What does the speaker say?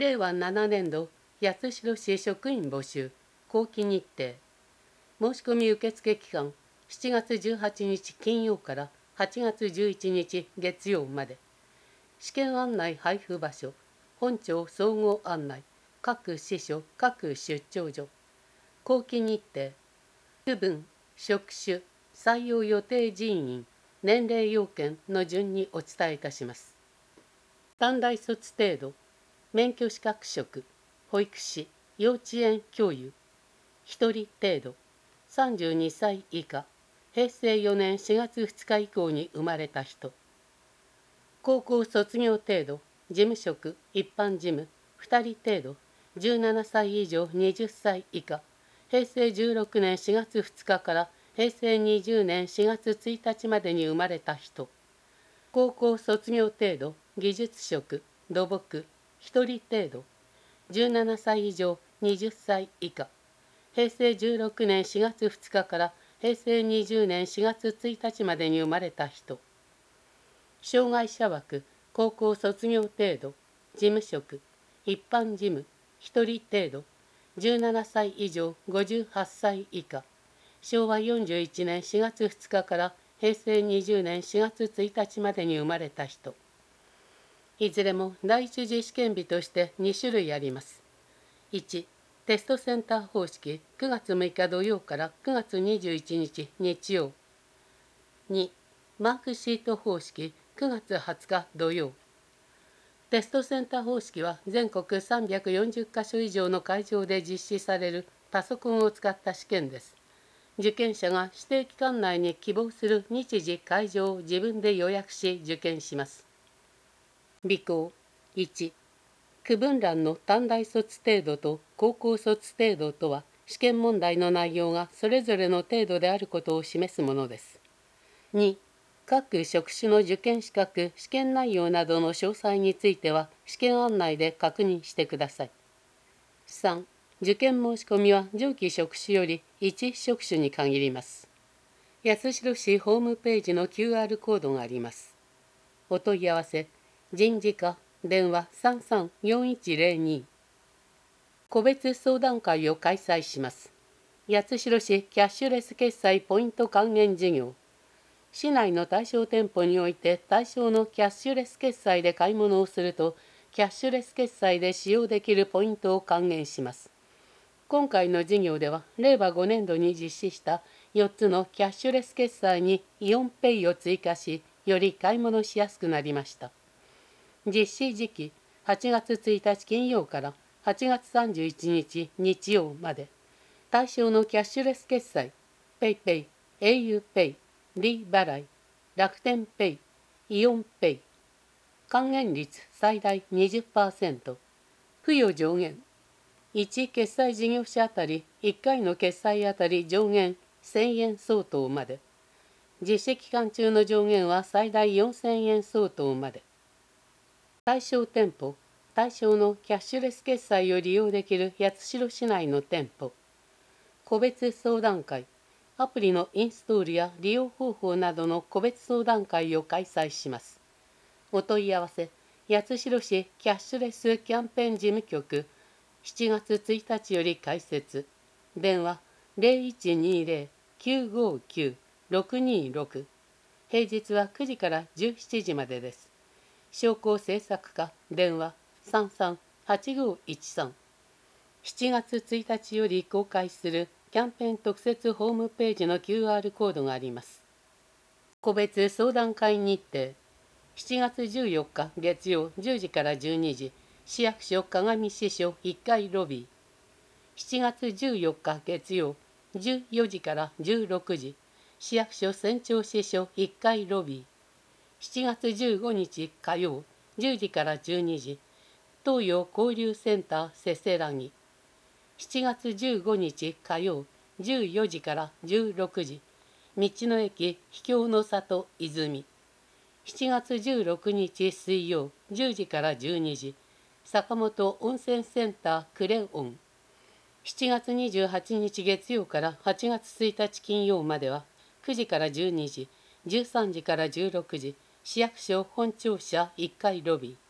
令和7年度八代市職員募集後期日程。申し込み受付期間7月18日金曜から8月11日月曜まで。試験案内配布場所、本庁総合案内、各支所、各出張所。後期日程。区分、職種、採用予定人員、年齢要件の順にお伝えいたします。短大卒程度、免許資格職、保育士、幼稚園教諭、1人程度、32歳以下、平成4年4月2日以降に生まれた人。高校卒業程度、事務職、一般事務、2人程度、17歳以上20歳以下、平成16年4月2日から平成20年4月1日までに生まれた人。高校卒業程度、技術職、土木、1人程度、17歳以上20歳以下、平成16年4月2日から平成20年4月1日までに生まれた人。障害者枠、高校卒業程度、事務職、一般事務、1人程度、17歳以上58歳以下、昭和41年4月2日から平成20年4月1日までに生まれた人。いずれも第一次試験日として2種類あります。1、テストセンター方式9月6日土曜から9月21日日曜。2、マークシート方式9月20日土曜。テストセンター方式は全国340カ所以上の会場で実施されるパソコンを使った試験です。受験者が指定期間内に希望する日時会場を自分で予約し受験します。備考。1、区分欄の短大卒程度と高校卒程度とは試験問題の内容がそれぞれの程度であることを示すものです。2、各職種の受験資格、試験内容などの詳細については試験案内で確認してください。3、受験申し込みは上記職種より1職種に限ります。八代市ホームページの QR コードがあります。お問い合わせ、人事課、電話334102。個別相談会を開催します。八代市キャッシュレス決済ポイント還元事業。市内の対象店舗において対象のキャッシュレス決済で買い物をすると、キャッシュレス決済で使用できるポイントを還元します。今回の事業では、令和5年度に実施した4つのキャッシュレス決済にイオンペイを追加し、より買い物しやすくなりました。実施時期、8月1日金曜から8月31日日曜まで。対象のキャッシュレス決済、ペイペイ、au ペイ、D 払い、楽天ペイ、イオンペイ。還元率最大 20%。付与上限。1決済事業者あたり1回の決済あたり上限1000円相当まで。実施期間中の上限は最大4000円相当まで。対象店舗、対象のキャッシュレス決済を利用できる八代市内の店舗。個別相談会、アプリのインストールや利用方法などの個別相談会を開催します。お問い合わせ、八代市キャッシュレスキャンペーン事務局、7月1日より開設。電話0120-959-626。平日は9時から17時までです。商工制作課、電話338513。7月1日より公開するキャンペーン特設ホームページの QR コードがあります。個別相談会日程。7月14日月曜10時から12時、市役所鏡支所1階ロビー。7月14日月曜14時から16時、市役所船長支所1階ロビー。7月15日火曜10時から12時、東洋交流センターせせらぎ。7月15日火曜14時から16時、道の駅秘境の里泉。7月16日水曜10時から12時、坂本温泉センタークレオン。7月28日月曜から8月1日金曜までは9時から12時、13時から16時、市役所本庁舎1階ロビー。